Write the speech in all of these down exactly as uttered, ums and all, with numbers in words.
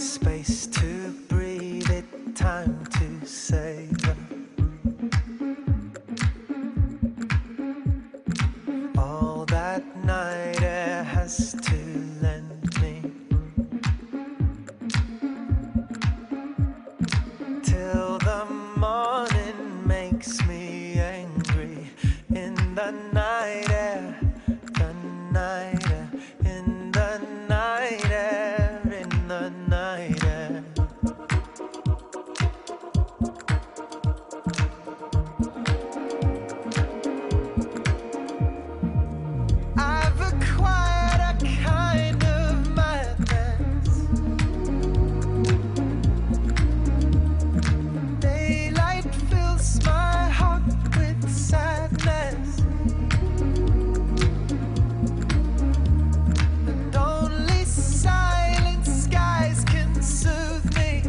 space to breathe it, time to savor. All that night air has to lend me, till the morning makes me angry. In the night air, the night air, in the night air, in the night air. I've acquired a kind of madness. Daylight fills my heart with sadness, and only silent skies can soothe me.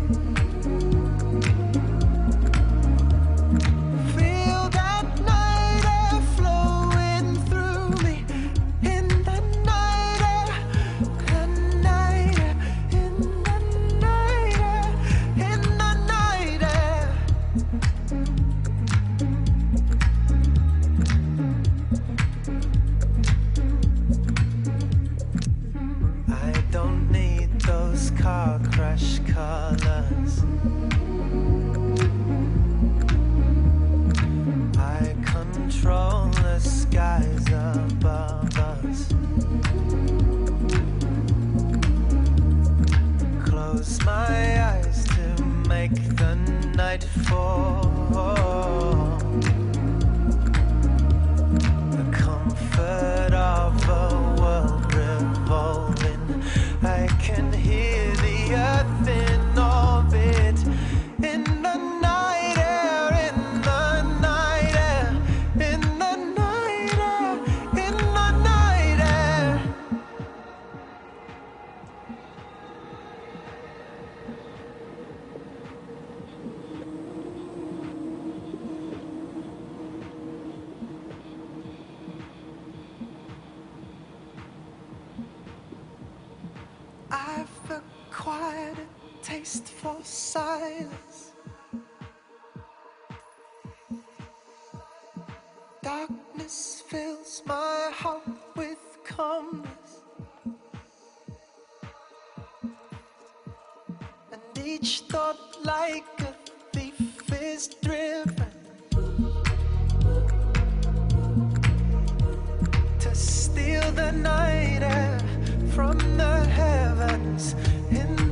Feel that night air flowing through me. In the night air, the night air, in the night air, in the night air. I don't need those car crash colors. I control the skies above us. Close my eyes to make the night fall. The comfort of a world revolving. I can hear the earth in orbit. In the night air, in the night air, in the night air, in the night air. I've acquired a taste for silence. Darkness fills my heart with calmness, and each thought like a thief is driven to steal the night air from the heavens. In